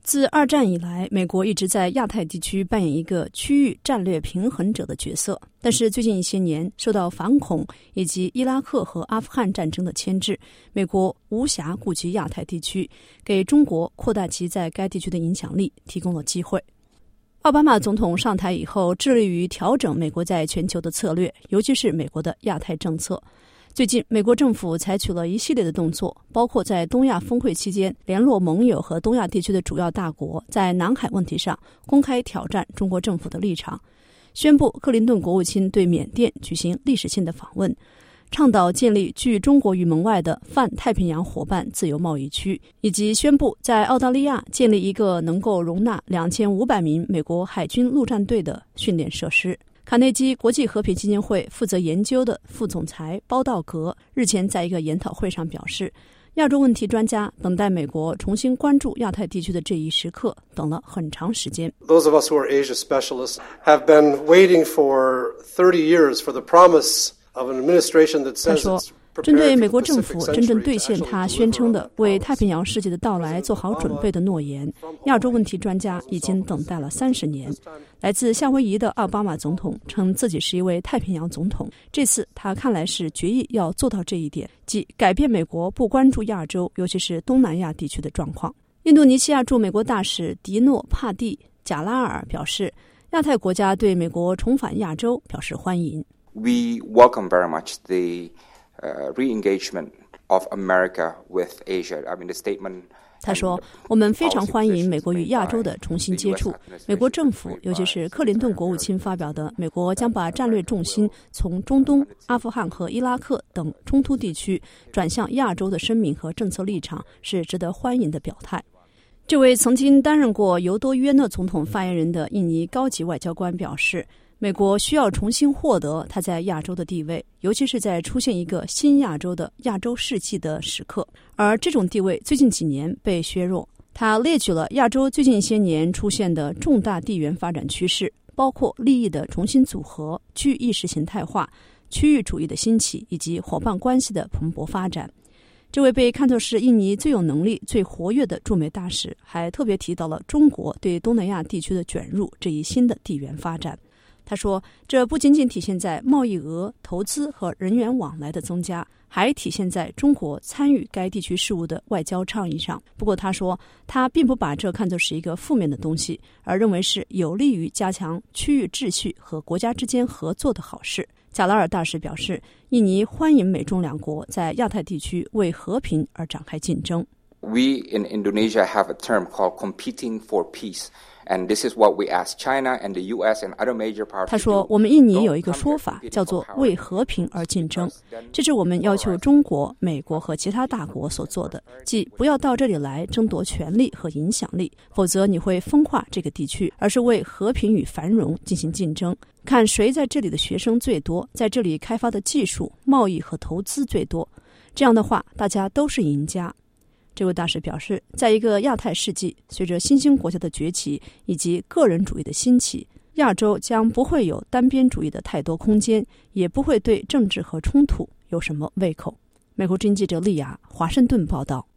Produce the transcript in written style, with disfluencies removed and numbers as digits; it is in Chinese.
自二战以来，美国一直在亚太地区扮演一个区域战略平衡者的角色，但是最近一些年，受到反恐以及伊拉克和阿富汗战争的牵制，美国无暇顾及亚太地区，给中国扩大其在该地区的影响力提供了机会。奥巴马总统上台以后，致力于调整美国在全球的策略，尤其是美国的亚太政策。最近，美国政府采取了一系列的动作，包括在东亚峰会期间联络盟友和东亚地区的主要大国，在南海问题上公开挑战中国政府的立场，宣布克林顿国务卿对缅甸举行历史性的访问，倡导建立拒中国于门外的泛太平洋伙伴自由贸易区，以及宣布在澳大利亚建立一个能够容纳2500名美国海军陆战队的训练设施。卡内基国际和平基金会负责研究的副总裁包道格日前在一个研讨会上表示，亚洲问题专家等待美国重新关注亚太地区的这一时刻等了很长时间。 Those of us who are Asia specialists have been waiting for 30 years for the promise of an administration that says it's 针对美国政府真正兑现他宣称的为太平洋世界的到来做好准备的诺言，亚洲问题专家已经等待了30年。来自夏威夷的奥巴马总统称自己是一位太平洋总统，这次他看来是决意要做到这一点，即改变美国不关注亚洲，尤其是东南亚地区的状况。印度尼西亚驻美国大使迪诺帕蒂贾拉尔表示，亚太国家对美国重返亚洲表示欢迎。 We welcome very much the re-engagement of America with Asia. I mean, the statement. 他说，我们非常欢迎美国与亚洲的重新接触。美国政府，尤其是克林顿国务卿发表的美国将把战略重心从中东、阿富汗和伊拉克等冲突地区转向亚洲的声明和政策立场是值得欢迎的表态。这位曾经担任过尤多约讷总统发言人的印尼高级外交官表示，美国需要重新获得它在亚洲的地位，尤其是在出现一个新亚洲的亚洲世纪的时刻，而这种地位最近几年被削弱。他列举了亚洲最近一些年出现的重大地缘发展趋势，包括利益的重新组合、具意识形态化、区域主义的兴起以及伙伴关系的蓬勃发展。这位被看作是印尼最有能力、最活跃的驻美大使还特别提到了中国对东南亚地区的卷入这一新的地缘发展。他说，这不仅仅体现在贸易额、投资和人员往来的增加，还体现在中国参与该地区事务的外交倡议上。不过他说，他并不把这看作是一个负面的东西，而认为是有利于加强区域秩序和国家之间合作的好事。贾拉尔大使表示，印尼欢迎美中两国在亚太地区为和平而展开竞争。 We in Indonesia have a term called competing for peace.And this is what we ask China and the US and other major powers. 他说，我们印尼有一个说法叫做为和平而竞争，这是我们要求中国、美国和其他大国所做的，即不要到这里来争夺权力和影响力，否则你会分化这个地区，而是为和平与繁荣进行竞争，看谁在这里的学生最多，在这里开发的技术、贸易和投资最多，这样的话大家都是赢家。这位大使表示，在一个亚太世纪，随着新兴国家的崛起以及个人主义的兴起，亚洲将不会有单边主义的太多空间，也不会对政治和冲突有什么胃口。美国之音记者丽雅，华盛顿报道。